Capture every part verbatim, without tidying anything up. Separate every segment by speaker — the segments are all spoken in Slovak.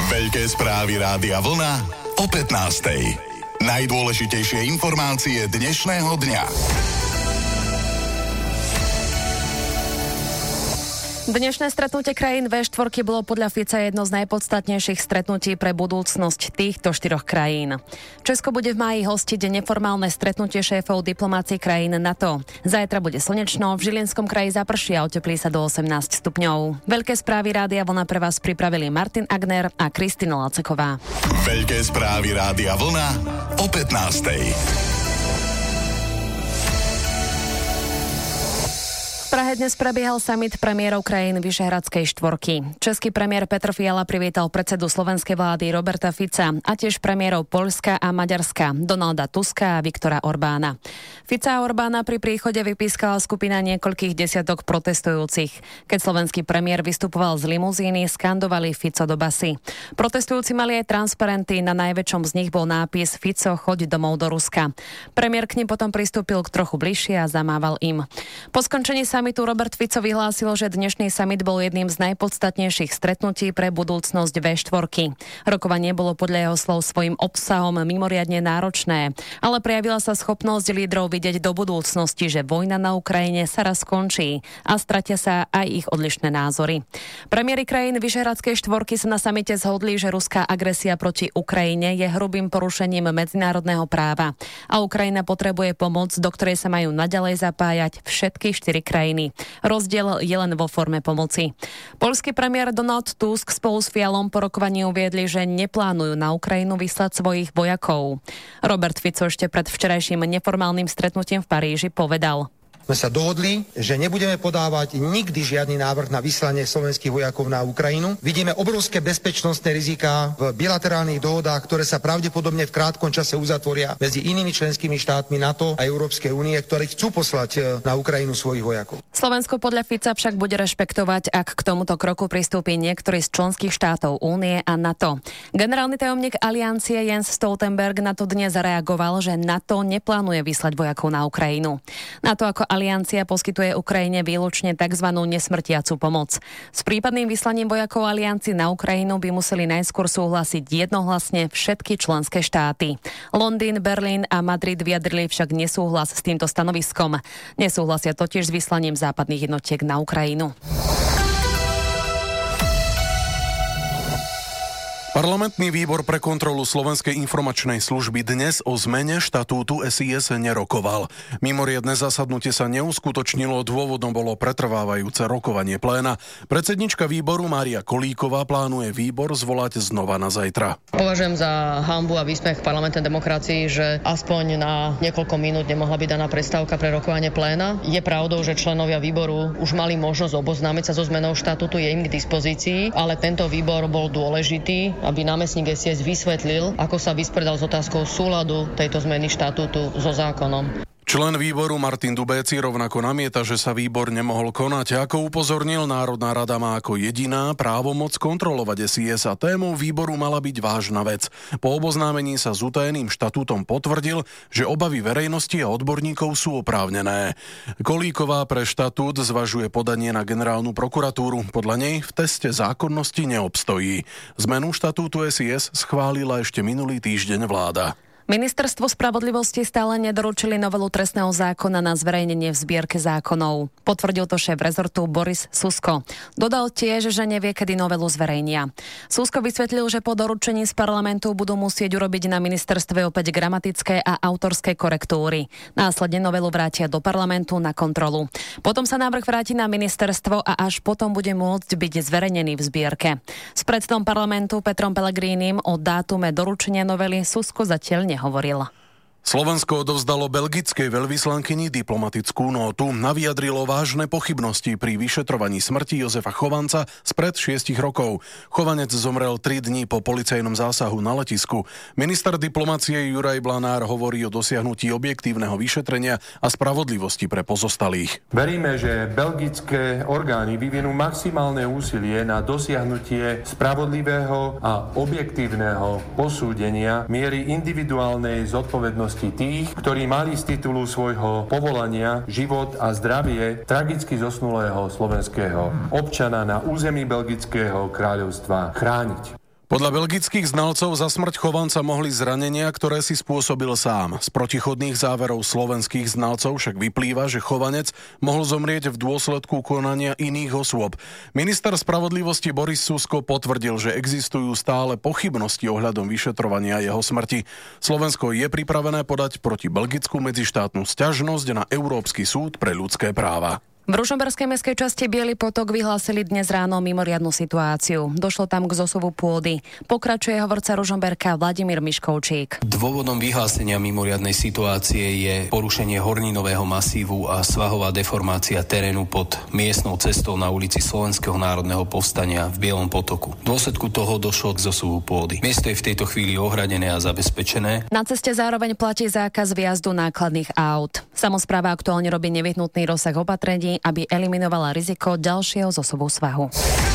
Speaker 1: Veľké správy Rádia Vlna o pätnástej. Najdôležitejšie informácie dnešného dňa.
Speaker 2: Dnešné stretnutie krajín vé štyri bolo podľa Fica jedno z najpodstatnejších stretnutí pre budúcnosť týchto štyroch krajín. Česko bude v máji hostiť neformálne stretnutie šéfov diplomácií krajín NATO. Zajtra bude slnečno, v Žilinskom kraji zaprší a oteplí sa do osemnásť stupňov. Veľké správy Rádia Vlna pre vás pripravili Martin Agner a Kristina Laceková.
Speaker 1: Veľké správy Rádia Vlna o pätnástej.
Speaker 2: V Prahe dnes prebiehal summit premiérov krajín Vyšehradskej štvorky. Český premiér Petr Fiala privítal predsedu slovenskej vlády Roberta Fica a tiež premiérov Poľska a Maďarska Donalda Tuska a Viktora Orbána. Fica a Orbána pri príchode vypískala skupina niekoľkých desiatok protestujúcich. Keď slovenský premiér vystupoval z limuzíny, skandovali Fico do basy. Protestujúci mali aj transparenty, na najväčšom z nich bol nápis Fico, choď domov do Ruska. Premiér k nim potom pristúpil k trochu bližšie a zamával im. Po skončení samitu Robert Fico vyhlásil, že dnešný summit bol jedným z najpodstatnejších stretnutí pre budúcnosť vé štyri. Rokovanie bolo podľa jeho slov svojím obsahom mimoriadne náročné, ale prejavila sa schopnosť lídrov vidieť do budúcnosti, že vojna na Ukrajine sa raz skončí a stratia sa aj ich odlišné názory. Premiéri krajín Vyšehradskej štvorky sa na samite zhodli, že ruská agresia proti Ukrajine je hrubým porušením medzinárodného práva a Ukrajina potrebuje pomoc, do ktorej sa majú naďalej zapájať všetky štyri krajiny. Rozdiel je len vo forme pomoci. Poľský premiér Donald Tusk spolu s Fialom po rokovaní uviedli, že neplánujú na Ukrajinu vyslať svojich vojakov. Robert Fico ešte pred včerajším neformálnym stretnutím v Paríži povedal:
Speaker 3: sme sa dohodli, že nebudeme podávať nikdy žiadny návrh na vyslanie slovenských vojakov na Ukrajinu. Vidíme obrovské bezpečnostné riziká v bilaterálnych dohodách, ktoré sa pravdepodobne v krátkom čase uzatvoria medzi inými členskými štátmi NATO a Európskej únie, ktorí chcú poslať na Ukrajinu svojich vojakov.
Speaker 2: Slovensko podľa Fica však bude rešpektovať, ak k tomuto kroku pristúpi niektorý z členských štátov Únie a NATO. Generálny tajomník Aliancie Jens Stoltenberg na to dnes zareagoval, že NATO neplánuje vyslať vojakov na Ukrajinu. NATO ako Aliancia poskytuje Ukrajine výlučne tzv. Nesmrtiacu pomoc. S prípadným vyslaním vojakov Aliancii na Ukrajinu by museli najskôr súhlasiť jednohlasne všetky členské štáty. Londýn, Berlín a Madrid vyjadrili však nesúhlas s týmto stanoviskom. Nesúhlasia totiž s vyslaním západných jednotiek na Ukrajinu.
Speaker 4: Parlamentný výbor pre kontrolu Slovenskej informačnej služby dnes o zmene štatútu es í es nerokoval. Mimoriadne zasadnutie sa neuskutočnilo, dôvodom bolo pretrvávajúce rokovanie pléna. Predsednička výboru Mária Kolíková plánuje výbor zvolať znova na zajtra.
Speaker 5: Považujem za hanbu a výsmech parlamentnej demokracii, že aspoň na niekoľko minút nemohla byť daná prestávka pre rokovanie pléna. Je pravdou, že členovia výboru už mali možnosť oboznámiť sa so zmenou štatútu, je im k dispozícii, ale tento výbor bol dôležitý, aby námestník es í es vysvetlil, ako sa vysporiadal s otázkou súladu tejto zmeny štatútu so zákonom.
Speaker 4: Člen výboru Martin Dubéci rovnako namieta, že sa výbor nemohol konať. Ako upozornil, Národná rada má ako jediná právomoc kontrolovať es í es a témou výboru mala byť vážna vec. Po oboznámení sa s utajeným štatútom potvrdil, že obavy verejnosti a odborníkov sú oprávnené. Kolíková pre štatút zvažuje podanie na generálnu prokuratúru. Podľa nej v teste zákonnosti neobstojí. Zmenu štatútu es í es schválila ešte minulý týždeň vláda.
Speaker 2: Ministerstvo spravodlivosti stále nedoručili novelu trestného zákona na zverejnenie v zbierke zákonov. Potvrdil to šéf rezortu Boris Susko. Dodal tiež, že nevie, kedy novelu zverejnia. Susko vysvetlil, že po doručení z parlamentu budú musieť urobiť na ministerstve opäť gramatické a autorské korektúry. Následne novelu vrátia do parlamentu na kontrolu. Potom sa návrh vráti na ministerstvo a až potom bude môcť byť zverejnený v zbierke. S predsedom parlamentu Petrom Pellegrinim o dátume doručenia novely Susko zatiaľ nehovoril.
Speaker 4: Slovensko odovzdalo belgickej veľvyslankyni diplomatickú nótu. Navyjadrilo vážne pochybnosti pri vyšetrovaní smrti Jozefa Chovanca spred šiestich rokov. Chovanec zomrel tri dní po policajnom zásahu na letisku. Minister diplomacie Juraj Blanár hovorí o dosiahnutí objektívneho vyšetrenia a spravodlivosti pre pozostalých.
Speaker 6: Veríme, že belgické orgány vyvinú maximálne úsilie na dosiahnutie spravodlivého a objektívneho posúdenia miery individuálnej zodpovednosti tých, ktorí mali z titulu svojho povolania život a zdravie tragicky zosnulého slovenského občana na území Belgického kráľovstva chrániť.
Speaker 4: Podľa belgických znalcov za smrť Chovanca mohli zranenia, ktoré si spôsobil sám. Z protichodných záverov slovenských znalcov však vyplýva, že Chovanec mohol zomrieť v dôsledku konania iných osôb. Minister spravodlivosti Boris Susko potvrdil, že existujú stále pochybnosti ohľadom vyšetrovania jeho smrti. Slovensko je pripravené podať proti Belgicku medzištátnu sťažnosť na Európsky súd pre ľudské práva.
Speaker 2: V Ružomberskej mestskej časti Biely potok vyhlásili dnes ráno mimoriadnu situáciu. Došlo tam k zosuvu pôdy. Pokračuje hovorca Ružomberka Vladimír Miškovčík.
Speaker 7: Dôvodom vyhlásenia mimoriadnej situácie je porušenie horninového masívu a svahová deformácia terénu pod miestnou cestou na ulici Slovenského národného povstania v Bielom potoku. V dôsledku toho došlo k zosuvu pôdy. Miesto je v tejto chvíli ohradené a zabezpečené.
Speaker 2: Na ceste zároveň platí zákaz vjazdu nákladných aut. Samospráva aktuálne robí nevyhnutný rozsah opatrení, aby eliminovala riziko ďalšieho zosuvu svahu.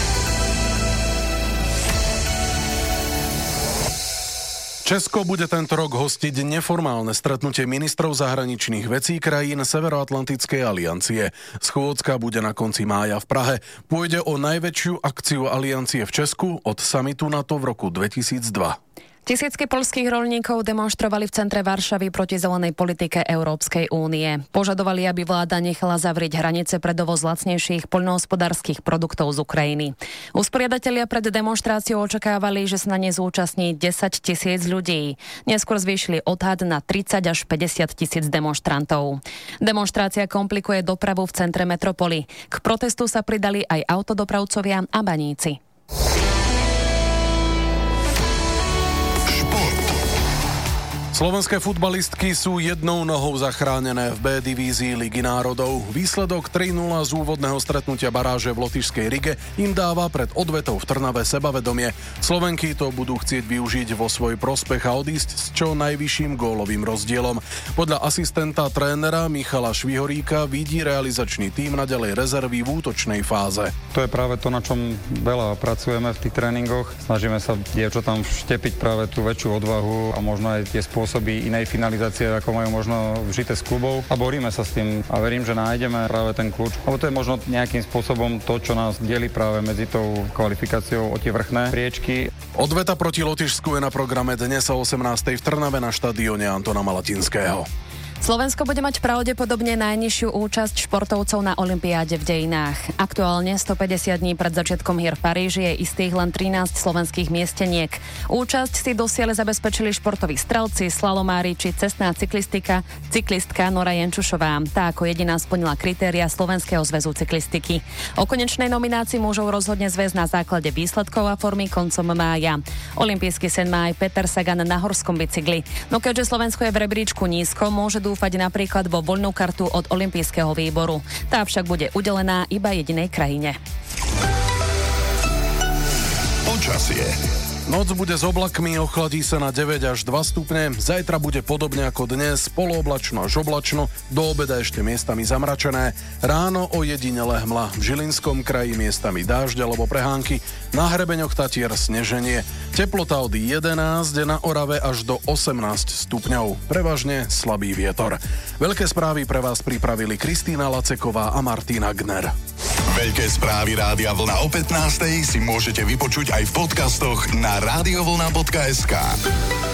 Speaker 4: Česko bude tento rok hostiť neformálne stretnutie ministrov zahraničných vecí krajín Severoatlantickej aliancie. Schôdzka bude na konci mája v Prahe. Pôjde o najväčšiu akciu aliancie v Česku od samitu NATO v roku dvetisícdva.
Speaker 2: Tisícky poľských roľníkov demonštrovali v centre Varšavy proti zelenej politike Európskej únie. Požadovali, aby vláda nechala zavrieť hranice pre dovoz lacnejších poľnohospodárskych produktov z Ukrajiny. Usporiadatelia pred demonštráciou očakávali, že sa na nej zúčastní desať tisíc ľudí. Neskôr zvýšili odhad na tridsať až päťdesiat tisíc demonštrantov. Demonštrácia komplikuje dopravu v centre metropoly. K protestu sa pridali aj autodopravcovia a baníci.
Speaker 4: Slovenské futbalistky sú jednou nohou zachránené v B divízii Ligy národov. Výsledok tri nula z úvodného stretnutia baráže v lotyšskej Rige im dáva pred odvetou v Trnave sebavedomie. Slovenky to budú chcieť využiť vo svoj prospech a odísť s čo najvyšším gólovým rozdielom. Podľa asistenta trénera Michala Švihoríka vidí realizačný tím naďalej rezervy v útočnej fáze.
Speaker 8: To je práve to, na čom veľa pracujeme v tých tréningoch. Snažíme sa dievčatám vštepiť práve tú väčšiu odvahu a možno aj tie spôsoby inej finalizácie, ako majú možno vžité z klubov, a boríme sa s tým a verím, že nájdeme práve ten kľúč. Lebo to je možno nejakým spôsobom to, čo nás delí práve medzi tou kvalifikáciou o tie vrchné priečky.
Speaker 4: Odveta proti Lotyšsku je na programe dnes o osemnástej v Trnave na štadióne Antona Malatinského.
Speaker 2: Slovensko bude mať pravdepodobne najnižšiu účasť športovcov na olympiáde v dejinách. Aktuálne stopäťdesiat dní pred začiatkom hier v Paríži je istých len trinásť slovenských miesteniek. Účasť si dosiaľ zabezpečili športoví strelci, slalomári či cestná cyklistika, cyklistka Nora Jenčušová. Tá ako jediná splnila kritéria Slovenského zväzu cyklistiky. O konečnej nominácii mužov rozhodne zväz na základe výsledkov a formy koncom mája. Olympijský sen má aj Peter Sagan na horskom bicykli. No keďže Slovensko je v rebríčku nízko, môže dúfať napríklad vo voľnú kartu od olympijského výboru. Tá však bude udelená iba jedinej krajine.
Speaker 1: Počasie.
Speaker 4: Noc bude s oblakmi, ochladí sa na deväť až dva stupne. Zajtra bude podobne ako dnes, polooblačno až oblačno, do obeda ešte miestami zamračené. Ráno ojedinele hmla, v Žilinskom kraji miestami dážď alebo prehánky, na hrebeňoch Tatier sneženie. Teplota od jedenásť, na Orave až do osemnásť stupňov. Prevažne slabý vietor. Veľké správy pre vás pripravili Kristýna Laceková a Martina Gner.
Speaker 1: Veľké správy Rádia Vlna o pätnástej si môžete vypočuť aj v podcastoch na radiovlna bodka es ká.